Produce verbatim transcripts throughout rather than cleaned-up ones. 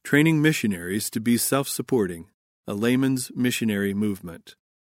Training Missionaries to be Self-Supporting, a Layman's Missionary Movement.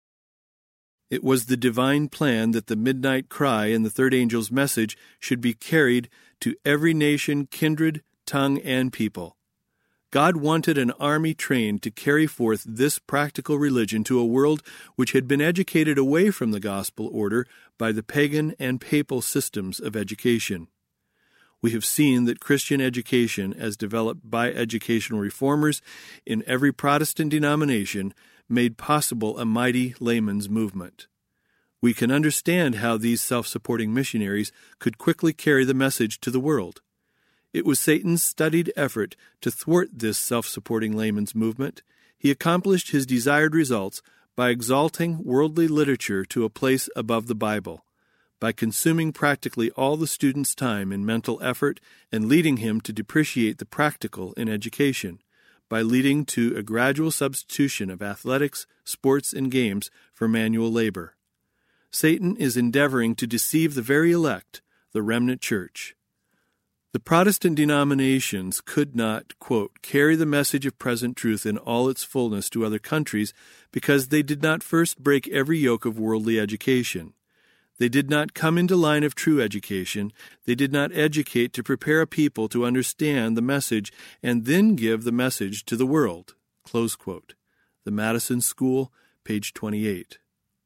It was the divine plan that the midnight cry and the third angel's message should be carried to every nation, kindred, tongue, and people. God wanted an army trained to carry forth this practical religion to a world which had been educated away from the gospel order by the pagan and papal systems of education. We have seen that Christian education, as developed by educational reformers in every Protestant denomination, made possible a mighty layman's movement. We can understand how these self-supporting missionaries could quickly carry the message to the world. It was Satan's studied effort to thwart this self-supporting layman's movement. He accomplished his desired results by exalting worldly literature to a place above the Bible, by consuming practically all the student's time in mental effort and leading him to depreciate the practical in education, by leading to a gradual substitution of athletics, sports, and games for manual labor. Satan is endeavoring to deceive the very elect, the remnant church. The Protestant denominations could not, quote, carry the message of present truth in all its fullness to other countries because they did not first break every yoke of worldly education. They did not come into line of true education. They did not educate to prepare a people to understand the message and then give the message to the world. Close quote. The Madison School, page twenty-eight.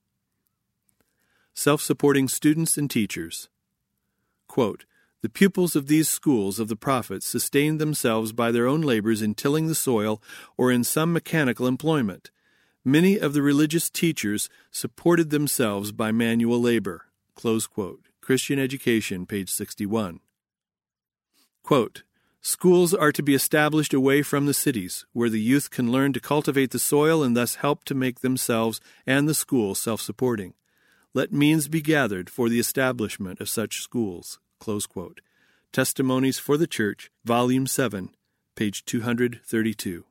Self-supporting students and teachers. Quote, the pupils of these schools of the prophets sustained themselves by their own labors in tilling the soil or in some mechanical employment. Many of the religious teachers supported themselves by manual labor. Close quote. Christian Education, page sixty-one. Quote, schools are to be established away from the cities, where the youth can learn to cultivate the soil and thus help to make themselves and the school self-supporting. Let means be gathered for the establishment of such schools. Close quote. Testimonies for the Church, Volume seven, page two hundred thirty-two.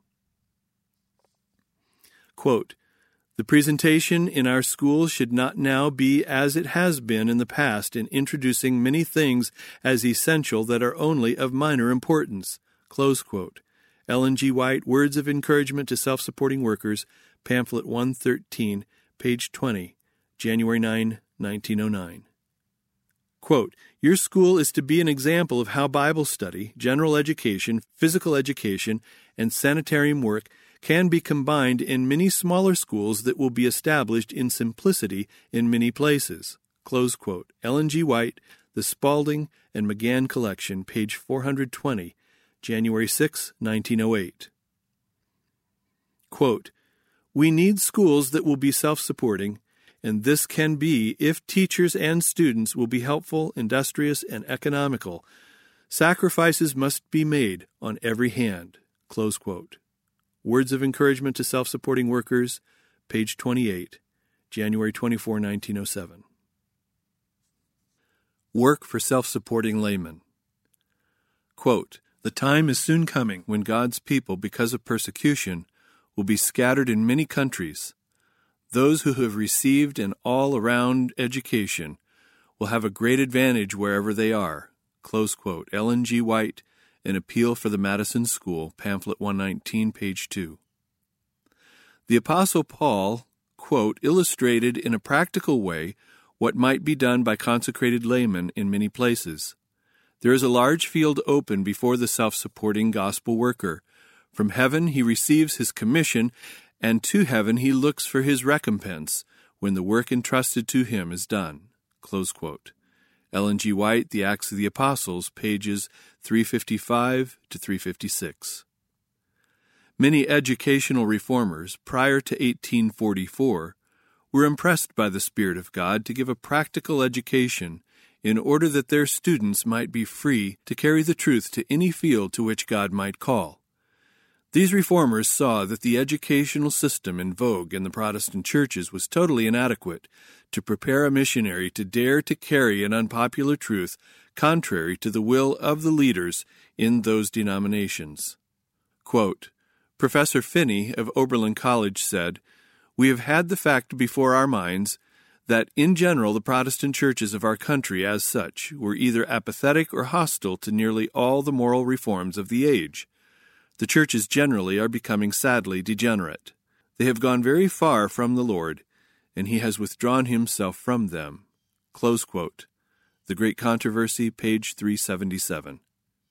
Quote, the presentation in our schools should not now be as it has been in the past in introducing many things as essential that are only of minor importance. Close quote. Ellen G. White, Words of Encouragement to Self-Supporting Workers, Pamphlet one thirteen, page twenty, January ninth, nineteen oh nine. Quote, your school is to be an example of how Bible study, general education, physical education, and sanitarium work can be combined in many smaller schools that will be established in simplicity in many places. Close quote. Ellen G. White, The Spalding and McGann Collection, page four hundred twenty, January sixth, nineteen oh eight. Quote, we need schools that will be self-supporting, and this can be if teachers and students will be helpful, industrious, and economical. Sacrifices must be made on every hand. Close quote. Words of Encouragement to Self-Supporting Workers, page twenty-eight, January twenty-fourth, nineteen oh seven. Work for Self-Supporting Laymen. Quote, the time is soon coming when God's people, because of persecution, will be scattered in many countries. Those who have received an all-around education will have a great advantage wherever they are. Close quote. Ellen G. White, An Appeal for the Madison School, Pamphlet one nineteen, page two. The Apostle Paul, quote, illustrated in a practical way what might be done by consecrated laymen in many places. There is a large field open before the self-supporting gospel worker. From heaven he receives his commission, and to heaven he looks for his recompense when the work entrusted to him is done. Close quote. Ellen G. White, The Acts of the Apostles, pages three fifty-five to three fifty-six. Many educational reformers prior to eighteen forty-four were impressed by the Spirit of God to give a practical education in order that their students might be free to carry the truth to any field to which God might call. These reformers saw that the educational system in vogue in the Protestant churches was totally inadequate to prepare a missionary to dare to carry an unpopular truth contrary to the will of the leaders in those denominations. Quote, Professor Finney of Oberlin College said, we have had the fact before our minds that in general the Protestant churches of our country as such were either apathetic or hostile to nearly all the moral reforms of the age. The churches generally are becoming sadly degenerate. They have gone very far from the Lord, and he has withdrawn himself from them." Close quote. The Great Controversy, page three seventy-seven.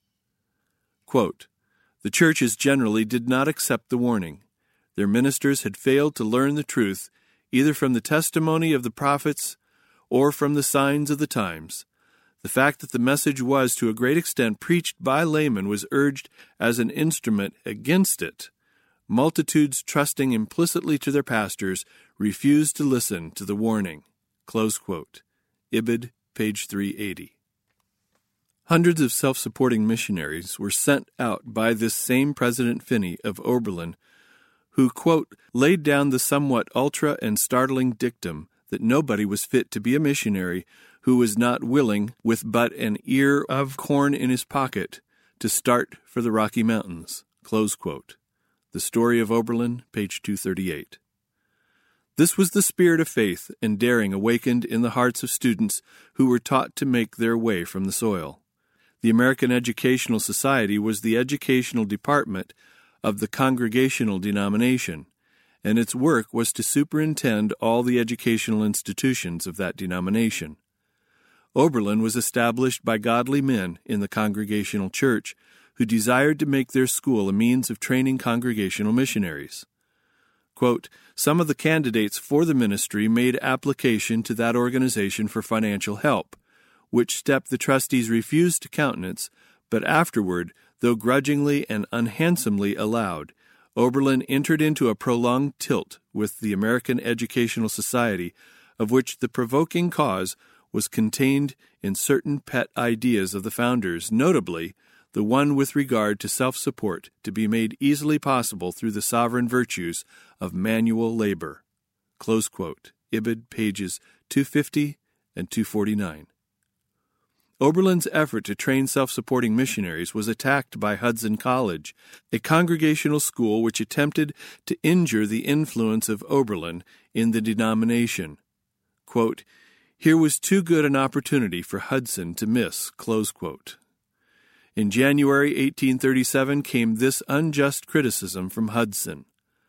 Quote, "The churches generally did not accept the warning. Their ministers had failed to learn the truth either from the testimony of the prophets or from the signs of the times. The fact that the message was to a great extent preached by laymen was urged as an instrument against it. Multitudes trusting implicitly to their pastors refused to listen to the warning." Close quote. Ibid, page three eighty. Hundreds of self-supporting missionaries were sent out by this same President Finney of Oberlin, who, quote, laid down the somewhat ultra and startling dictum that nobody was fit to be a missionary who was not willing, with but an ear of corn in his pocket, to start for the Rocky Mountains. Close quote. The Story of Oberlin, page two thirty-eight. This was the spirit of faith and daring awakened in the hearts of students who were taught to make their way from the soil. The American Educational Society was the educational department of the Congregational denomination, and its work was to superintend all the educational institutions of that denomination. Oberlin was established by godly men in the Congregational Church who desired to make their school a means of training congregational missionaries. Quote, "Some of the candidates for the ministry made application to that organization for financial help, which step the trustees refused to countenance, but afterward, though grudgingly and unhandsomely allowed, Oberlin entered into a prolonged tilt with the American Educational Society, of which the provoking cause was contained in certain pet ideas of the founders, notably the one with regard to self-support to be made easily possible through the sovereign virtues of manual labor." Close quote. Ibid, pages two fifty and two forty-nine. Oberlin's effort to train self-supporting missionaries was attacked by Hudson College, a congregational school which attempted to injure the influence of Oberlin in the denomination. Quote, "Here was too good an opportunity for Hudson to miss." Close quote. In January eighteen thirty-seven came this unjust criticism from Hudson.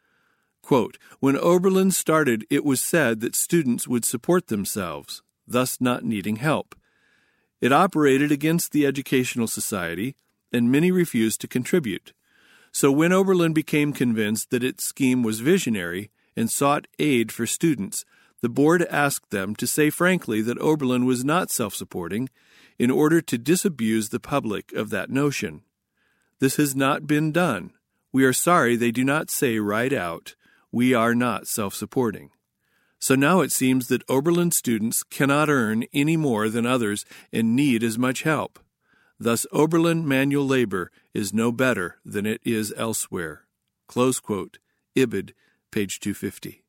Quote, "When Oberlin started, it was said that students would support themselves, thus not needing help. It operated against the Educational Society, and many refused to contribute. So when Oberlin became convinced that its scheme was visionary and sought aid for students, the board asked them to say frankly that Oberlin was not self-supporting in order to disabuse the public of that notion. This has not been done. We are sorry they do not say right out, we are not self-supporting. So now it seems that Oberlin students cannot earn any more than others and need as much help. Thus Oberlin manual labor is no better than it is elsewhere." Close quote. Ibid, page two fifty.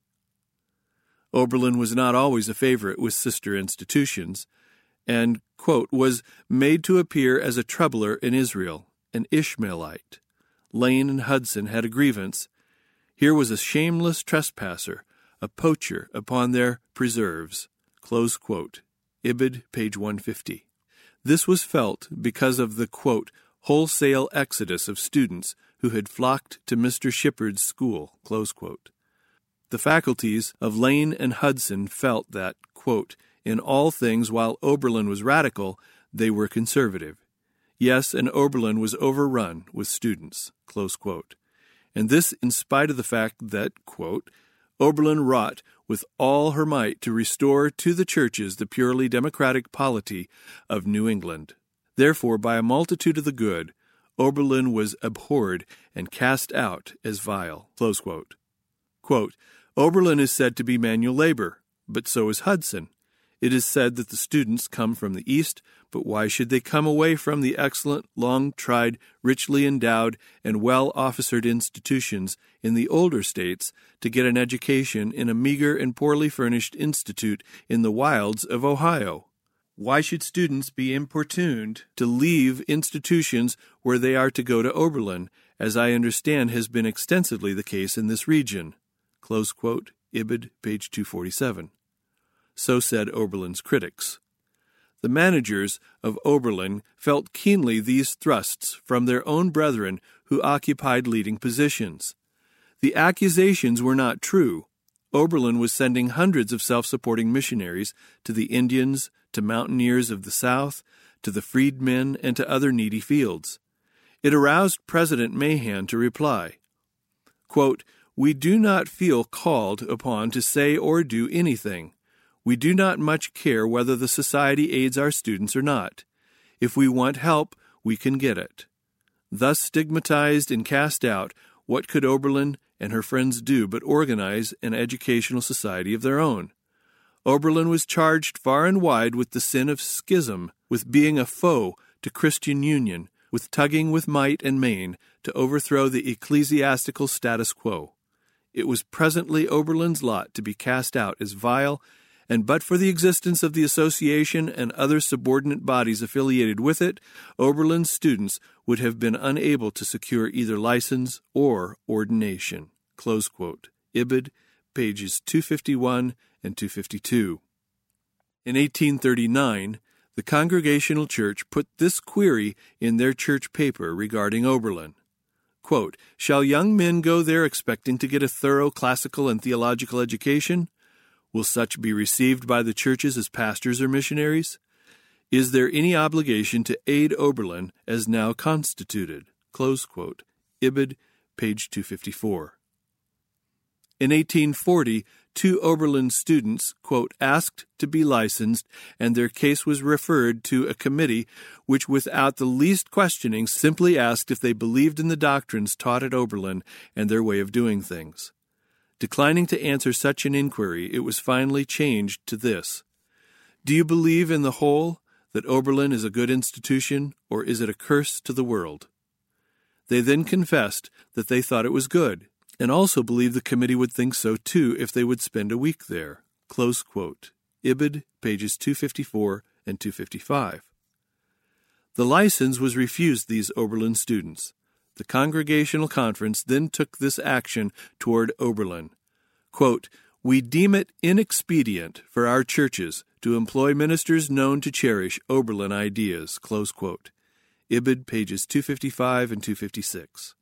Oberlin was not always a favorite with sister institutions, and, quote, was made to appear as a troubler in Israel, an Ishmaelite. Lane and Hudson had a grievance. Here was a shameless trespasser, a poacher upon their preserves. Close quote. Ibid, page one fifty. This was felt because of the, quote, wholesale exodus of students who had flocked to Mister Shippard's school. Close quote. The faculties of Lane and Hudson felt that, quote, in all things, while Oberlin was radical, they were conservative. Yes, and Oberlin was overrun with students, close quote. And this in spite of the fact that, quote, Oberlin wrought with all her might to restore to the churches the purely democratic polity of New England. Therefore, by a multitude of the good, Oberlin was abhorred and cast out as vile, close quote. Quote, Oberlin is said to be manual labor, but so is Hudson. It is said that the students come from the East, but why should they come away from the excellent, long-tried, richly endowed, and well-officered institutions in the older states to get an education in a meager and poorly furnished institute in the wilds of Ohio? Why should students be importuned to leave institutions where they are to go to Oberlin, as I understand has been extensively the case in this region? Close quote, Ibid, page two forty-seven. So said Oberlin's critics. The managers of Oberlin felt keenly these thrusts from their own brethren who occupied leading positions. The accusations were not true. Oberlin was sending hundreds of self-supporting missionaries to the Indians, to mountaineers of the South, to the freedmen, and to other needy fields. It aroused President Mahan to reply, quote, "We do not feel called upon to say or do anything. We do not much care whether the society aids our students or not. If we want help, we can get it." Thus stigmatized and cast out, what could Oberlin and her friends do but organize an educational society of their own? Oberlin was charged far and wide with the sin of schism, with being a foe to Christian union, with tugging with might and main to overthrow the ecclesiastical status quo. It was presently Oberlin's lot to be cast out as vile, and but for the existence of the association and other subordinate bodies affiliated with it, Oberlin's students would have been unable to secure either license or ordination. Close quote. Ibid, pages two fifty-one and two fifty-two. In eighteen thirty-nine, the Congregational Church put this query in their church paper regarding Oberlin. Quote, "Shall young men go there expecting to get a thorough classical and theological education? Will such be received by the churches as pastors or missionaries? Is there any obligation to aid Oberlin as now constituted?" Close quote. Ibid, page two fifty-four. In eighteen forty, two Oberlin students, quote, asked to be licensed, and their case was referred to a committee which, without the least questioning, simply asked if they believed in the doctrines taught at Oberlin and their way of doing things. Declining to answer such an inquiry, it was finally changed to this: "Do you believe in the whole that Oberlin is a good institution, or is it a curse to the world?" They then confessed that they thought it was good, and also believed the committee would think so too if they would spend a week there. Close quote. Ibid, pages two fifty-four and two fifty-five. The license was refused these Oberlin students. The Congregational Conference then took this action toward Oberlin. Quote, "We deem it inexpedient for our churches to employ ministers known to cherish Oberlin ideas." Close quote. Ibid, pages two fifty-five and two fifty-six.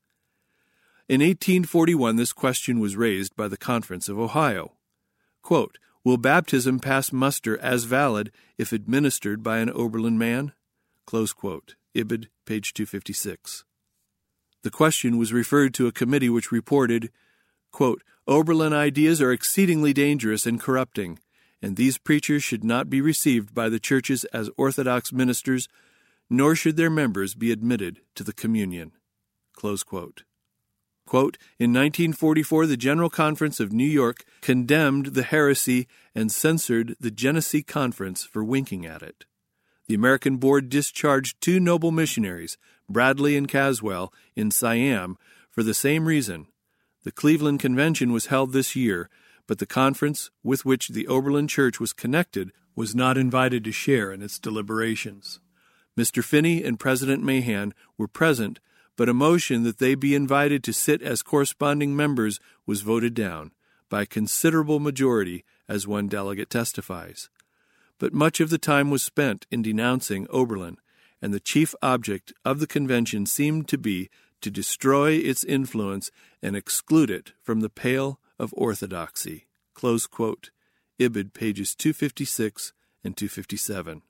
In eighteen forty-one, this question was raised by the Conference of Ohio. Quote, "Will baptism pass muster as valid if administered by an Oberlin man?" Close quote. Ibid, page two fifty-six. The question was referred to a committee which reported, quote, "Oberlin ideas are exceedingly dangerous and corrupting, and these preachers should not be received by the churches as Orthodox ministers, nor should their members be admitted to the communion." Close quote. Quote, "In nineteen forty-four, the General Conference of New York condemned the heresy and censored the Genesee Conference for winking at it. The American Board discharged two noble missionaries, Bradley and Caswell, in Siam for the same reason. The Cleveland Convention was held this year, but the conference with which the Oberlin Church was connected was not invited to share in its deliberations. Mister Finney and President Mahan were present, but a motion that they be invited to sit as corresponding members was voted down by a considerable majority, as one delegate testifies. But much of the time was spent in denouncing Oberlin, and the chief object of the convention seemed to be to destroy its influence and exclude it from the pale of orthodoxy." Close quote. Ibid, pages two fifty-six and two fifty-seven.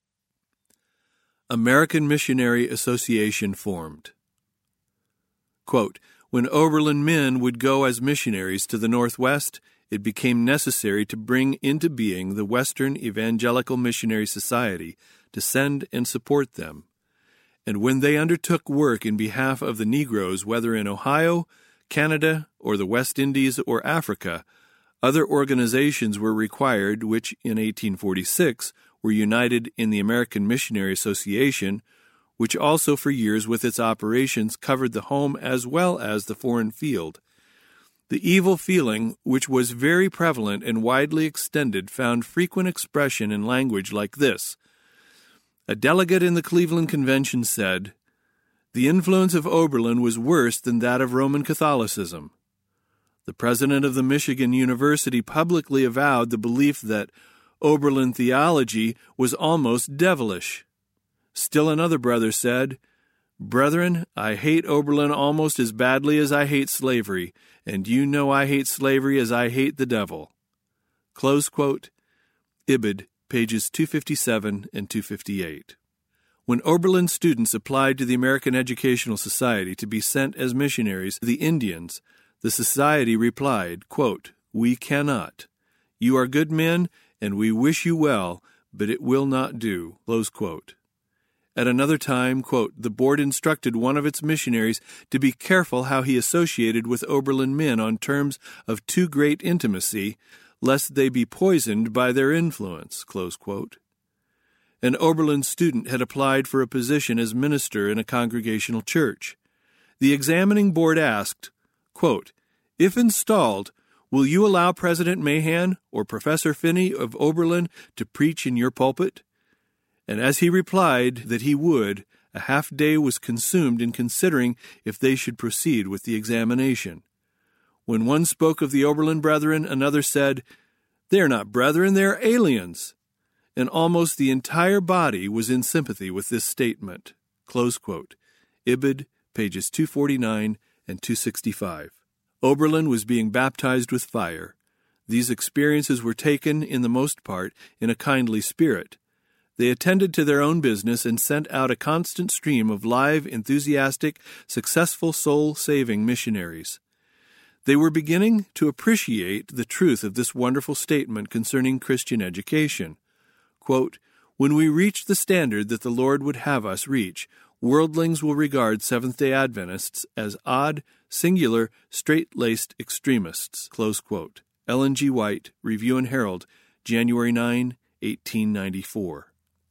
American Missionary Association formed. Quote, "When Oberlin men would go as missionaries to the Northwest, it became necessary to bring into being the Western Evangelical Missionary Society to send and support them. And when they undertook work in behalf of the Negroes, whether in Ohio, Canada, or the West Indies or Africa, other organizations were required which, in eighteen forty-six, were united in the American Missionary Association, which also for years with its operations covered the home as well as the foreign field. The evil feeling, which was very prevalent and widely extended, found frequent expression in language like this. A delegate in the Cleveland Convention said, 'The influence of Oberlin was worse than that of Roman Catholicism.' The president of the Michigan University publicly avowed the belief that Oberlin theology was almost devilish. Still another brother said, Brethren, I hate Oberlin almost as badly as I hate slavery, and you know I hate slavery as I hate the devil. Close quote. Ibid, pages two fifty-seven and two fifty-eight. When Oberlin students applied to the American Educational Society to be sent as missionaries to the Indians, the Society replied, quote, "We cannot. You are good men, and we wish you well, but it will not do." Close quote. At another time, quote, the board instructed one of its missionaries to be careful how he associated with Oberlin men on terms of too great intimacy, lest they be poisoned by their influence. Close quote. An Oberlin student had applied for a position as minister in a congregational church. The examining board asked, quote, "If installed, will you allow President Mahan or Professor Finney of Oberlin to preach in your pulpit?" And as he replied that he would, a half day was consumed in considering if they should proceed with the examination. When one spoke of the Oberlin brethren, another said, "They are not brethren, they are aliens." And almost the entire body was in sympathy with this statement. Close quote. Ibid, pages two forty-nine and two sixty-five. Oberlin was being baptized with fire. These experiences were taken, in the most part, in a kindly spirit. They attended to their own business and sent out a constant stream of live, enthusiastic, successful soul-saving missionaries. They were beginning to appreciate the truth of this wonderful statement concerning Christian education. Quote, "When we reach the standard that the Lord would have us reach, worldlings will regard Seventh-day Adventists as odd, singular, straight-laced extremists." Close quote. Ellen G. White, Review and Herald, January ninth, eighteen ninety-four.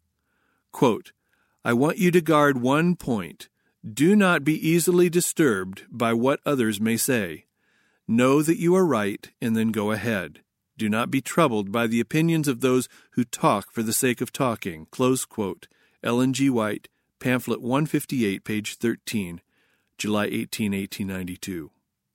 Quote, "I want you to guard one point. Do not be easily disturbed by what others may say. Know that you are right, and then go ahead. Do not be troubled by the opinions of those who talk for the sake of talking." Close quote. Ellen G. White, pamphlet one fifty-eight, page thirteen, July eighteenth, eighteen ninety-two.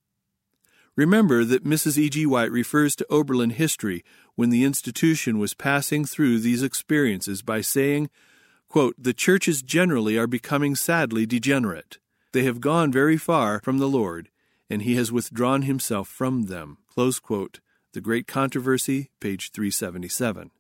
Remember that Missus E G. White refers to Oberlin history when the institution was passing through these experiences by saying, quote, "The churches generally are becoming sadly degenerate. They have gone very far from the Lord, and he has withdrawn himself from them." Close quote. The Great Controversy, page three seventy-seven.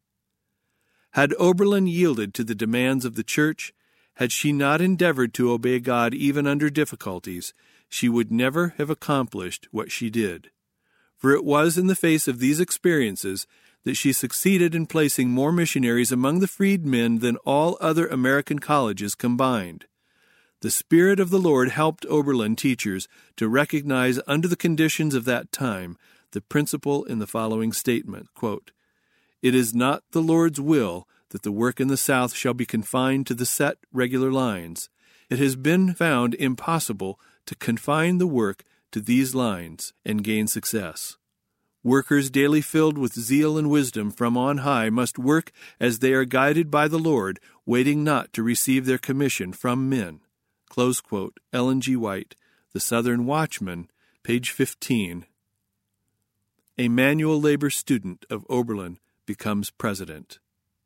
Had Oberlin yielded to the demands of the church, had she not endeavored to obey God even under difficulties, she would never have accomplished what she did. For it was in the face of these experiences that she succeeded in placing more missionaries among the freedmen than all other American colleges combined. The Spirit of the Lord helped Oberlin teachers to recognize under the conditions of that time the principle in the following statement, quote, "It is not the Lord's will that the work in the South shall be confined to the set regular lines. It has been found impossible to confine the work to these lines and gain success. Workers daily filled with zeal and wisdom from on high must work as they are guided by the Lord, waiting not to receive their commission from men." Close quote. Ellen G. White, The Southern Watchman, page fifteen. A manual labor student of Oberlin becomes president.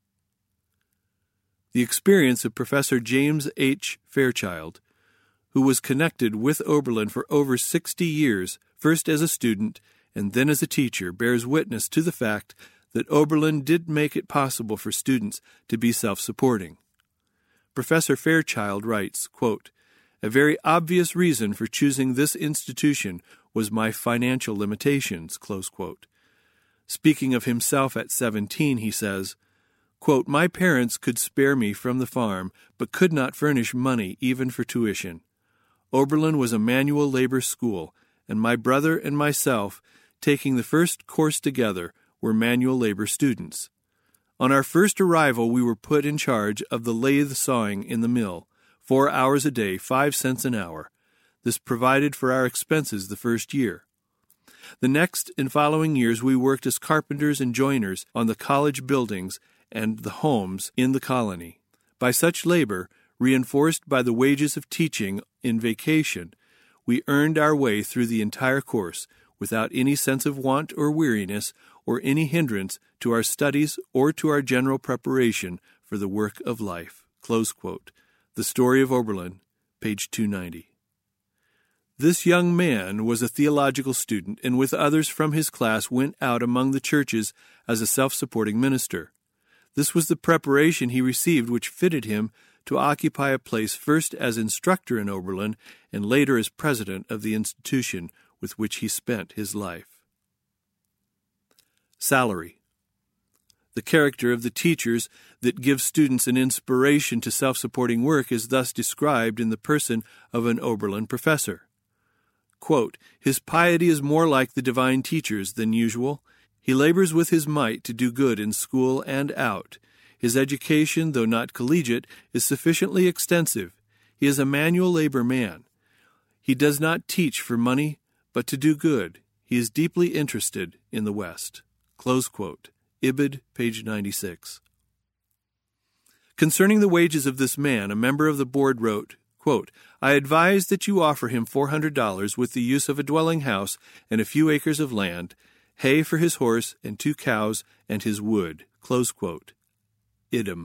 The experience of Professor James H. Fairchild, who was connected with Oberlin for over sixty years, first as a student and then as a teacher, bears witness to the fact that Oberlin did make it possible for students to be self-supporting. Professor Fairchild writes, quote, "A very obvious reason for choosing this institution was my financial limitations." Close quote. Speaking of himself at seventeen, he says, quote, "My parents could spare me from the farm, but could not furnish money even for tuition. Oberlin was a manual labor school, and my brother and myself, taking the first course together, were manual labor students. On our first arrival, we were put in charge of the lathe sawing in the mill, four hours a day, five cents an hour. This provided for our expenses the first year. The next and following years we worked as carpenters and joiners on the college buildings and the homes in the colony. By such labor, reinforced by the wages of teaching in vacation, we earned our way through the entire course without any sense of want or weariness or any hindrance to our studies or to our general preparation for the work of life." Close quote. The Story of Oberlin, page two ninety. This young man was a theological student, and with others from his class went out among the churches as a self-supporting minister. This was the preparation he received which fitted him to occupy a place first as instructor in Oberlin and later as president of the institution with which he spent his life. Salary. The character of the teachers that give students an inspiration to self-supporting work is thus described in the person of an Oberlin professor. Quote, "His piety is more like the divine teachers than usual. He labors with his might to do good in school and out. His education, though not collegiate, is sufficiently extensive. He is a manual labor man. He does not teach for money, but to do good. He is deeply interested in the West." Close quote. Ibid, page ninety-six. Concerning the wages of this man, a member of the board wrote, quote, "I advise that you offer him four hundred dollars with the use of a dwelling house and a few acres of land, hay for his horse and two cows and his wood." Close quote. Idem.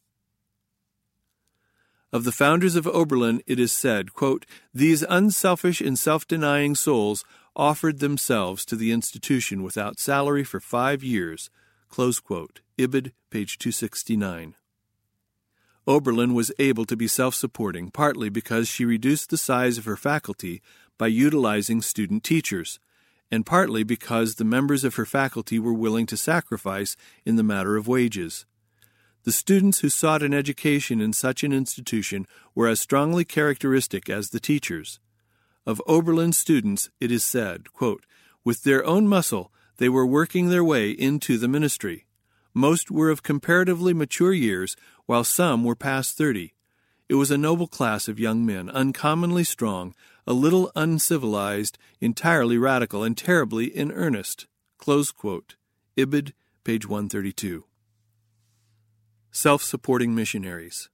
Of the founders of Oberlin, it is said, quote, "These unselfish and self-denying souls offered themselves to the institution without salary for five years." Close quote. Ibid, page two sixty-nine. Oberlin was able to be self-supporting partly because she reduced the size of her faculty by utilizing student teachers, and partly because the members of her faculty were willing to sacrifice in the matter of wages. The students who sought an education in such an institution were as strongly characteristic as the teachers. Of Oberlin students, it is said, quote, "With their own muscle, they were working their way into the ministry. Most were of comparatively mature years, while some were past thirty. It was a noble class of young men, uncommonly strong, a little uncivilized, entirely radical, and terribly in earnest." Close quote. Ibid, page one thirty-two. Self-supporting missionaries.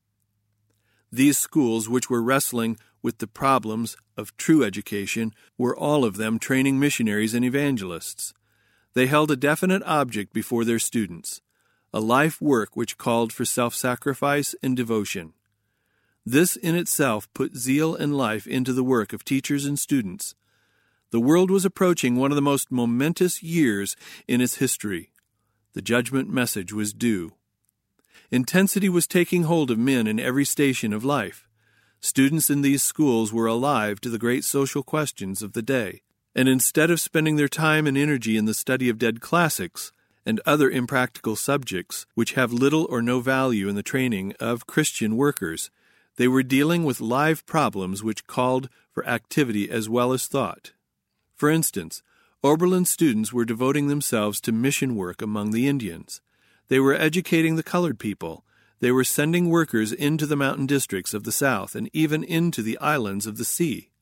These schools, which were wrestling with the problems of true education, were all of them training missionaries and evangelists. They held a definite object before their students, a life work which called for self-sacrifice and devotion. This in itself put zeal and life into the work of teachers and students. The world was approaching one of the most momentous years in its history. The judgment message was due. Intensity was taking hold of men in every station of life. Students in these schools were alive to the great social questions of the day, and instead of spending their time and energy in the study of dead classics and other impractical subjects which have little or no value in the training of Christian workers, they were dealing with live problems which called for activity as well as thought. For instance, Oberlin students were devoting themselves to mission work among the Indians. They were educating the colored people. They were sending workers into the mountain districts of the South and even into the islands of the sea.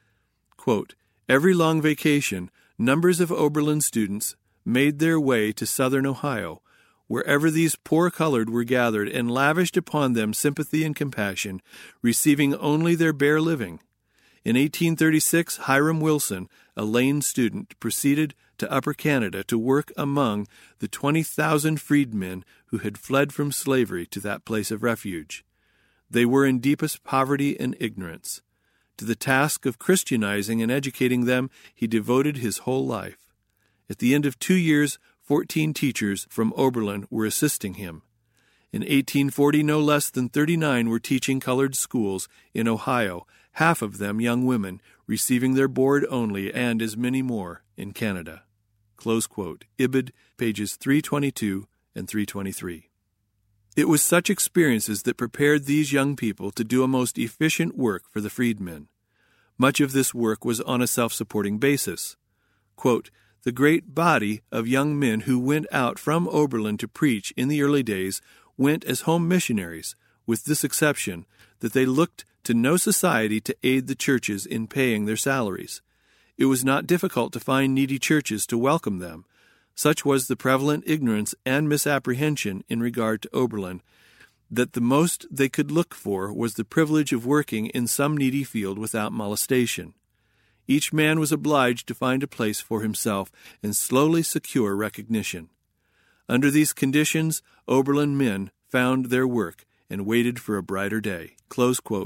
Quote, "Every long vacation, numbers of Oberlin students made their way to southern Ohio, wherever these poor colored were gathered, and lavished upon them sympathy and compassion, receiving only their bare living. In eighteen thirty-six, Hiram Wilson, a Lane student, proceeded to Upper Canada to work among the twenty thousand freedmen who had fled from slavery to that place of refuge. They were in deepest poverty and ignorance. To the task of Christianizing and educating them he devoted his whole life. At the end of two years, fourteen teachers from Oberlin were assisting him. In eighteen forty, no less than thirty-nine were teaching colored schools in Ohio, half of them young women, receiving their board only, and as many more in Canada." Close quote. Ibid, pages three twenty-two and three twenty-three. It was such experiences that prepared these young people to do a most efficient work for the freedmen. Much of this work was on a self-supporting basis. Quote, "The great body of young men who went out from Oberlin to preach in the early days went as home missionaries, with this exception, that they looked to no society to aid the churches in paying their salaries. It was not difficult to find needy churches to welcome them. Such was the prevalent ignorance and misapprehension in regard to Oberlin, that the most they could look for was the privilege of working in some needy field without molestation. Each man was obliged to find a place for himself and slowly secure recognition. Under these conditions, Oberlin men found their work and waited for a brighter day." Close quote.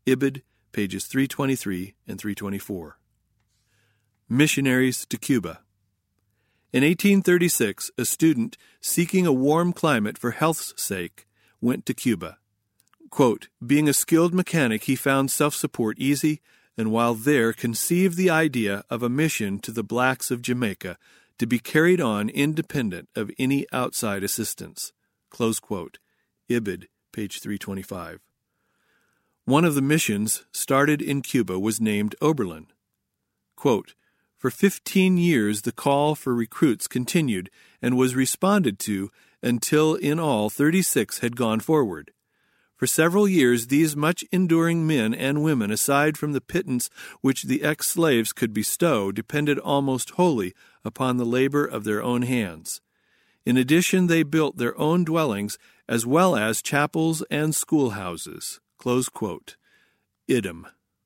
Ibid, pages three twenty-three and three twenty-four. Missionaries to Cuba. In eighteen thirty-six, a student seeking a warm climate for health's sake went to Cuba. Quote, being a skilled mechanic, he found self-support easy, and while there conceived the idea of a mission to the blacks of Jamaica to be carried on independent of any outside assistance. Close quote. Ibid, page three twenty-five. One of the missions started in Cuba was named Oberlin. Quote, for fifteen years the call for recruits continued and was responded to until in all thirty-six had gone forward. For several years these much-enduring men and women, aside from the pittance which the ex-slaves could bestow, depended almost wholly upon the labor of their own hands. In addition, they built their own dwellings as well as chapels and schoolhouses. Close quote. Idem.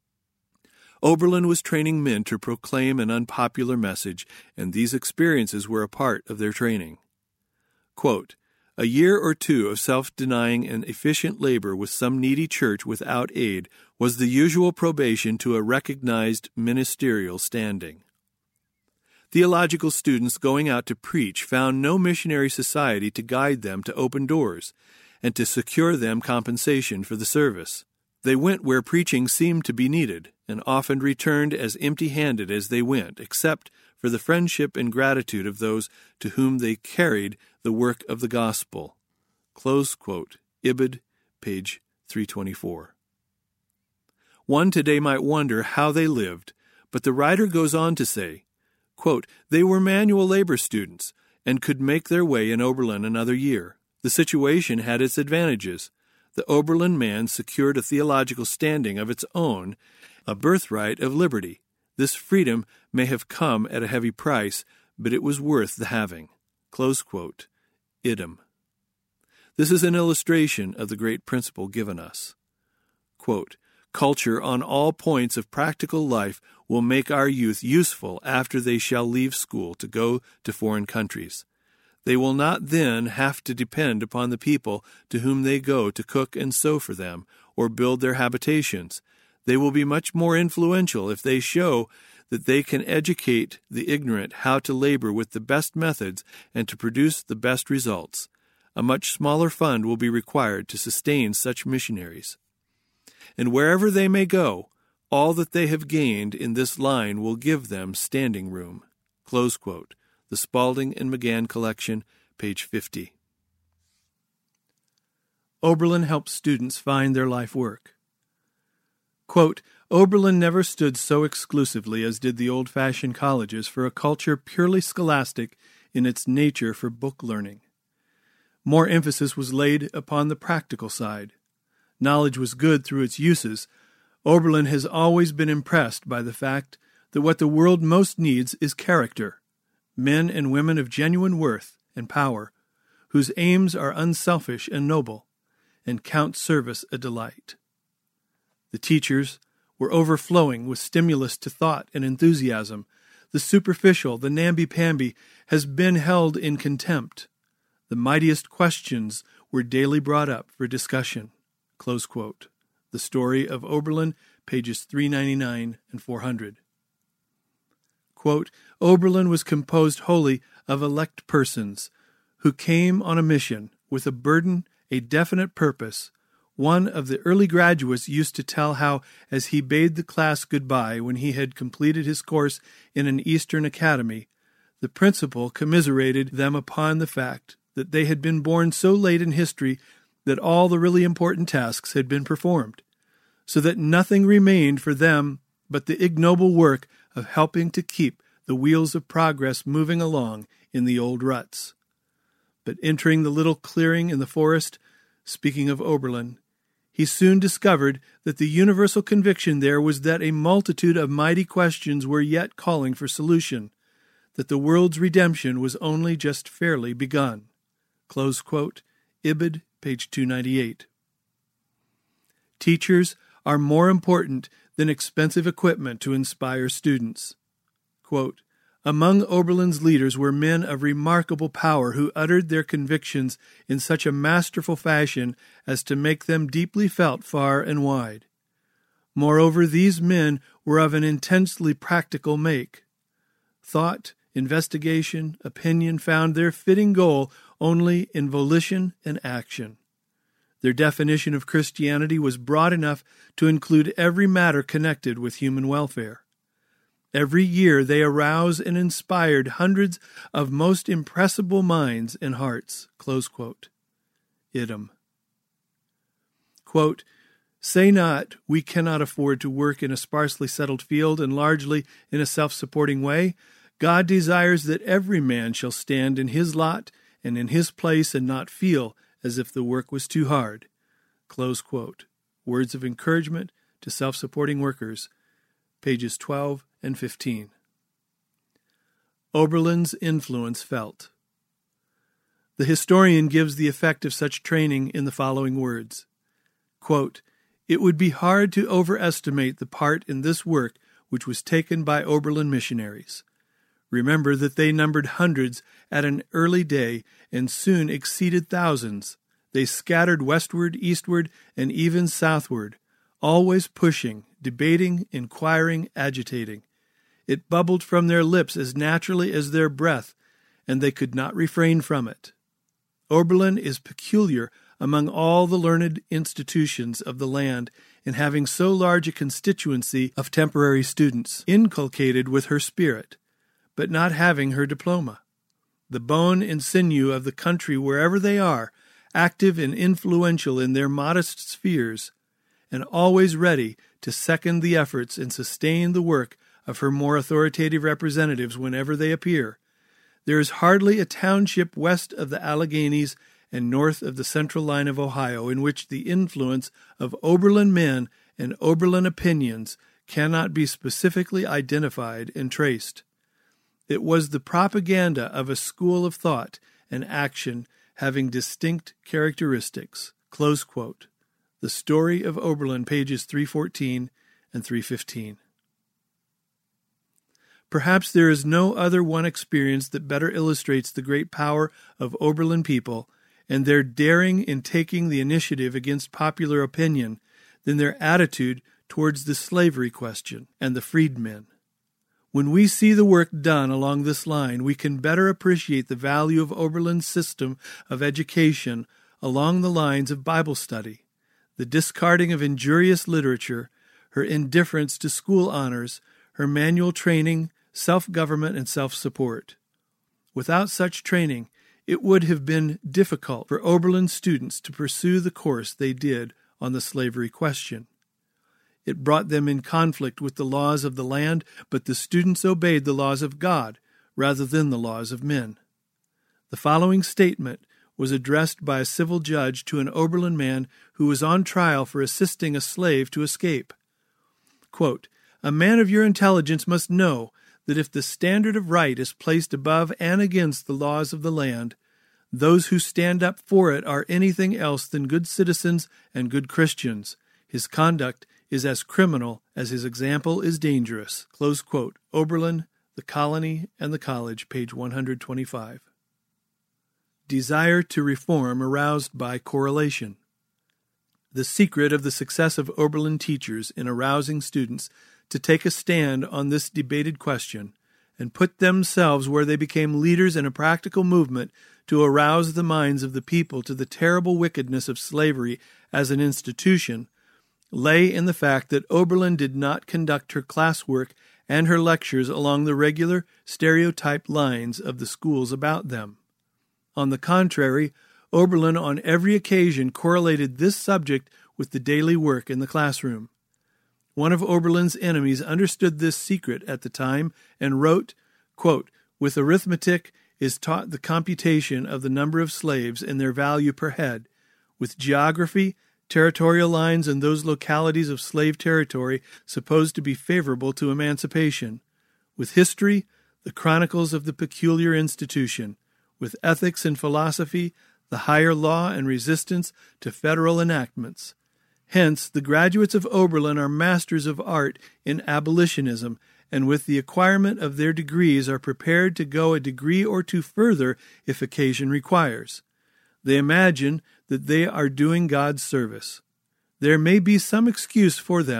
Oberlin was training men to proclaim an unpopular message, and these experiences were a part of their training. Quote, a year or two of self-denying and efficient labor with some needy church without aid was the usual probation to a recognized ministerial standing. Theological students going out to preach found no missionary society to guide them to open doors and to secure them compensation for the service. They went where preaching seemed to be needed, and often returned as empty-handed as they went, except for the friendship and gratitude of those to whom they carried the work of the gospel. Close quote. Ibid, page three twenty-four. One today might wonder how they lived, but the writer goes on to say, quote, they were manual labor students and could make their way in Oberlin another year. The situation had its advantages. The Oberlin man secured a theological standing of its own, a birthright of liberty. This freedom may have come at a heavy price, but it was worth the having. Close quote. Idem. This is an illustration of the great principle given us. Quote, culture on all points of practical life will make our youth useful after they shall leave school to go to foreign countries. They will not then have to depend upon the people to whom they go to cook and sew for them or build their habitations. They will be much more influential if they show that they can educate the ignorant how to labor with the best methods and to produce the best results. A much smaller fund will be required to sustain such missionaries. And wherever they may go, all that they have gained in this line will give them standing room. Close quote. The Spalding and McGann Collection, page fifty. Oberlin helps students find their life work. Quote, Oberlin never stood so exclusively as did the old-fashioned colleges for a culture purely scholastic in its nature for book learning. More emphasis was laid upon the practical side. Knowledge was good through its uses. Oberlin has always been impressed by the fact that what the world most needs is character, men and women of genuine worth and power, whose aims are unselfish and noble, and count service a delight. The teachers were overflowing with stimulus to thought and enthusiasm. The superficial, the namby-pamby, has been held in contempt. The mightiest questions were daily brought up for discussion. Close quote. The Story of Oberlin, pages three ninety-nine and four hundred. Quote, Oberlin was composed wholly of elect persons who came on a mission with a burden, a definite purpose. One of the early graduates used to tell how, as he bade the class goodbye when he had completed his course in an Eastern academy, the principal commiserated them upon the fact that they had been born so late in history that all the really important tasks had been performed, so that nothing remained for them but the ignoble work of helping to keep the wheels of progress moving along in the old ruts. But entering the little clearing in the forest, speaking of Oberlin, he soon discovered that the universal conviction there was that a multitude of mighty questions were yet calling for solution, that the world's redemption was only just fairly begun. Close quote. Ibid, page two ninety-eight. Teachers are more important than expensive equipment to inspire students. Quote, among Oberlin's leaders were men of remarkable power who uttered their convictions in such a masterful fashion as to make them deeply felt far and wide. Moreover, these men were of an intensely practical make. Thought, investigation, opinion found their fitting goal only in volition and action. Their definition of Christianity was broad enough to include every matter connected with human welfare. Every year they arouse and inspired hundreds of most impressible minds and hearts. Close quote. Idem. Quote, "Say not, we cannot afford to work in a sparsely settled field and largely in a self-supporting way. God desires that every man shall stand in his lot and in his place and not feel as if the work was too hard." Close quote. Words of encouragement to self-supporting workers, pages twelve and fifteen. Oberlin's influence felt. The historian gives the effect of such training in the following words. Quote, "It would be hard to overestimate the part in this work which was taken by Oberlin missionaries. Remember that they numbered hundreds at an early day and soon exceeded thousands. They scattered westward, eastward, and even southward, always pushing, debating, inquiring, agitating. It bubbled from their lips as naturally as their breath, and they could not refrain from it. Oberlin is peculiar among all the learned institutions of the land in having so large a constituency of temporary students, inculcated with her spirit, but not having her diploma. The bone and sinew of the country wherever they are, active and influential in their modest spheres, and always ready to second the efforts and sustain the work of her more authoritative representatives whenever they appear. There is hardly a township west of the Alleghenies and north of the central line of Ohio in which the influence of Oberlin men and Oberlin opinions cannot be specifically identified and traced. It was the propaganda of a school of thought and action having distinct characteristics." Close quote. The Story of Oberlin, pages three fourteen and three fifteen. Perhaps there is no other one experience that better illustrates the great power of Oberlin people and their daring in taking the initiative against popular opinion than their attitude towards the slavery question and the freedmen. When we see the work done along this line, we can better appreciate the value of Oberlin's system of education along the lines of Bible study, the discarding of injurious literature, her indifference to school honors, her manual training, self-government, and self-support. Without such training, it would have been difficult for Oberlin students to pursue the course they did on the slavery question. It brought them in conflict with the laws of the land, but the students obeyed the laws of God rather than the laws of men. The following statement was addressed by a civil judge to an Oberlin man who was on trial for assisting a slave to escape. Quote, "A man of your intelligence must know that if the standard of right is placed above and against the laws of the land, those who stand up for it are anything else than good citizens and good Christians. His conduct is as criminal as his example is dangerous." Close quote. Oberlin, The Colony and the College, page one hundred twenty-five. Desire to reform aroused by correlation. The secret of the success of Oberlin teachers in arousing students to take a stand on this debated question and put themselves where they became leaders in a practical movement to arouse the minds of the people to the terrible wickedness of slavery as an institution lay in the fact that Oberlin did not conduct her classwork and her lectures along the regular, stereotyped lines of the schools about them. On the contrary, Oberlin on every occasion correlated this subject with the daily work in the classroom. One of Oberlin's enemies understood this secret at the time and wrote, quote, "With arithmetic is taught the computation of the number of slaves and their value per head. With geography, territorial lines and those localities of slave territory supposed to be favorable to emancipation. With history, the chronicles of the peculiar institution. With ethics and philosophy, the higher law and resistance to federal enactments. Hence, the graduates of Oberlin are masters of art in abolitionism, and with the acquirement of their degrees are prepared to go a degree or two further if occasion requires. They imagine that they are doing God's service. There may be some excuse for them,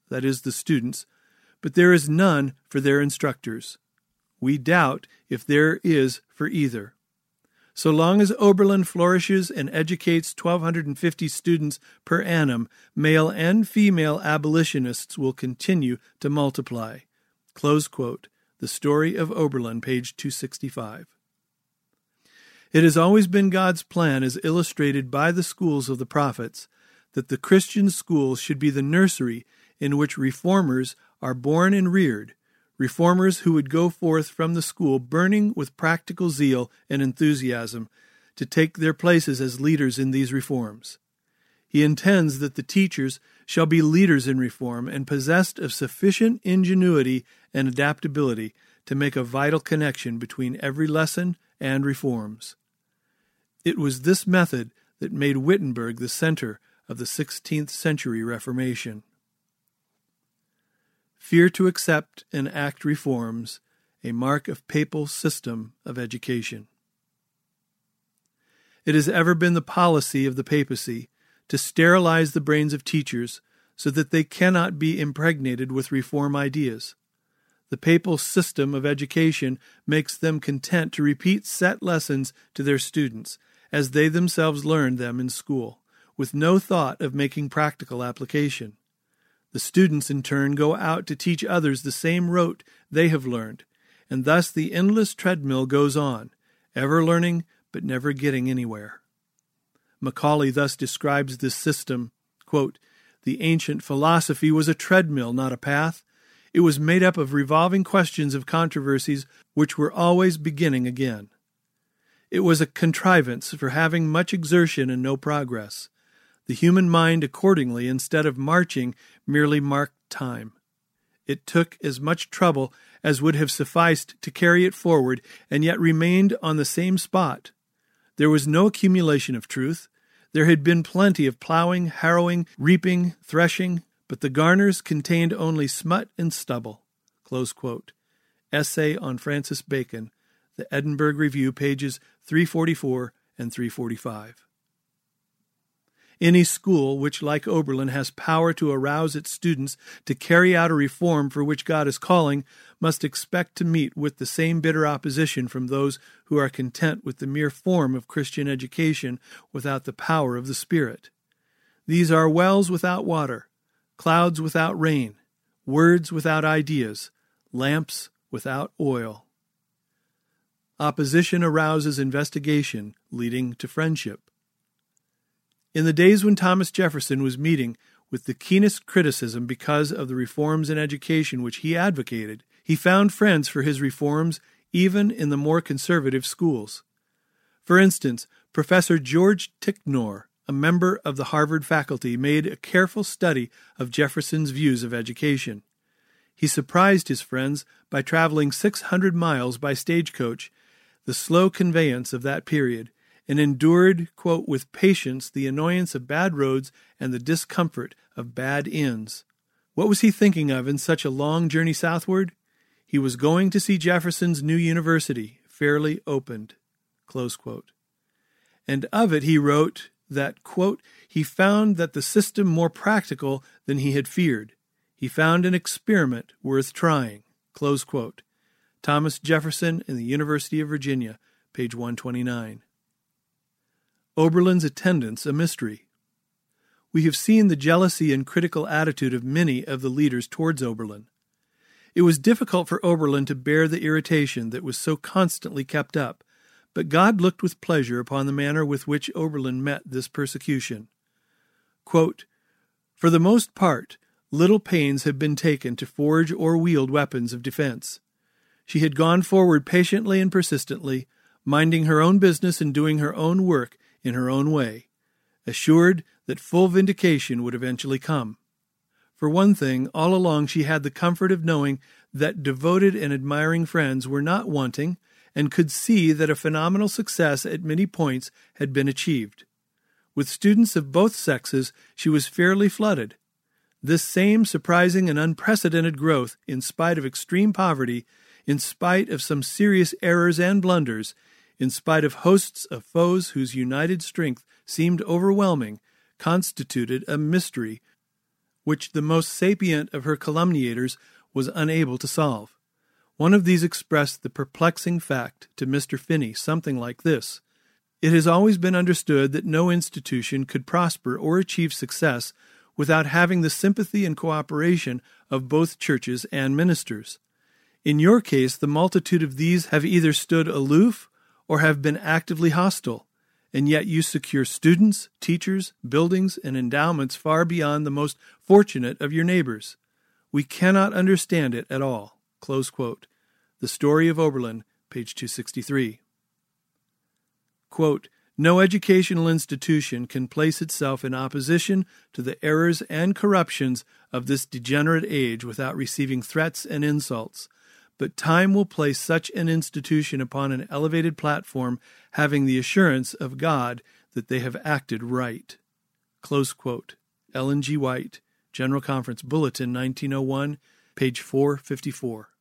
that is, the students, but there is none for their instructors. We doubt if there is for either. So long as Oberlin flourishes and educates twelve fifty students per annum, male and female abolitionists will continue to multiply. Close quote. The Story of Oberlin, page two sixty-five. It has always been God's plan, as illustrated by the schools of the prophets, that the Christian schools should be the nursery in which reformers are born and reared, reformers who would go forth from the school burning with practical zeal and enthusiasm to take their places as leaders in these reforms. He intends that the teachers shall be leaders in reform and possessed of sufficient ingenuity and adaptability to make a vital connection between every lesson and reforms. It was this method that made Wittenberg the center of the sixteenth century Reformation. Fear to accept and act reforms, a mark of papal system of education. It has ever been the policy of the papacy to sterilize the brains of teachers so that they cannot be impregnated with reform ideas. The papal system of education makes them content to repeat set lessons to their students, as they themselves learned them in school, with no thought of making practical application. The students, in turn, go out to teach others the same rote they have learned, and thus the endless treadmill goes on, ever learning but never getting anywhere. Macaulay thus describes this system, quote, "The ancient philosophy was a treadmill, not a path. It was made up of revolving questions of controversies which were always beginning again. It was a contrivance for having much exertion and no progress. The human mind, accordingly, instead of marching, merely marked time. It took as much trouble as would have sufficed to carry it forward, and yet remained on the same spot. There was no accumulation of truth. There had been plenty of plowing, harrowing, reaping, threshing, but the garners contained only smut and stubble." Close quote. Essay on Francis Bacon, The Edinburgh Review, pages three forty-four and three forty-five. Any school which, like Oberlin, has power to arouse its students to carry out a reform for which God is calling, must expect to meet with the same bitter opposition from those who are content with the mere form of Christian education without the power of the Spirit. These are wells without water, clouds without rain, words without ideas, lamps without oil. Opposition arouses investigation, leading to friendship. In the days when Thomas Jefferson was meeting with the keenest criticism because of the reforms in education which he advocated, he found friends for his reforms even in the more conservative schools. For instance, Professor George Ticknor, a member of the Harvard faculty, made a careful study of Jefferson's views of education. He surprised his friends by traveling six hundred miles by stagecoach, the slow conveyance of that period, and endured, quote, with patience the annoyance of bad roads and the discomfort of bad inns. What was he thinking of in such a long journey southward? He was going to see Jefferson's new university fairly opened, close quote. And of it he wrote that, quote, he found that the system more practical than he had feared. He found an experiment worth trying, close quote. Thomas Jefferson in the University of Virginia, page one twenty-nine. Oberlin's attendance a mystery. We have seen the jealousy and critical attitude of many of the leaders towards Oberlin. It was difficult for Oberlin to bear the irritation that was so constantly kept up, but God looked with pleasure upon the manner with which Oberlin met this persecution. Quote, "For the most part, little pains had been taken to forge or wield weapons of defense. She had gone forward patiently and persistently, minding her own business and doing her own work in her own way, assured that full vindication would eventually come. For one thing, all along she had the comfort of knowing that devoted and admiring friends were not wanting and could see that a phenomenal success at many points had been achieved. With students of both sexes, she was fairly flooded. This same surprising and unprecedented growth, in spite of extreme poverty, in spite of some serious errors and blunders, in spite of hosts of foes whose united strength seemed overwhelming, constituted a mystery which the most sapient of her calumniators was unable to solve. One of these expressed the perplexing fact to Mister Finney something like this: "It has always been understood that no institution could prosper or achieve success without having the sympathy and cooperation of both churches and ministers. In your case, the multitude of these have either stood aloof or have been actively hostile, and yet you secure students, teachers, buildings, and endowments far beyond the most fortunate of your neighbors. We cannot understand it at all." Close quote. The Story of Oberlin, page two sixty-three. Quote, "No educational institution can place itself in opposition to the errors and corruptions of this degenerate age without receiving threats and insults. But time will place such an institution upon an elevated platform, having the assurance of God that they have acted right." Close quote. Ellen G. White, General Conference Bulletin, nineteen oh one, page four fifty-four.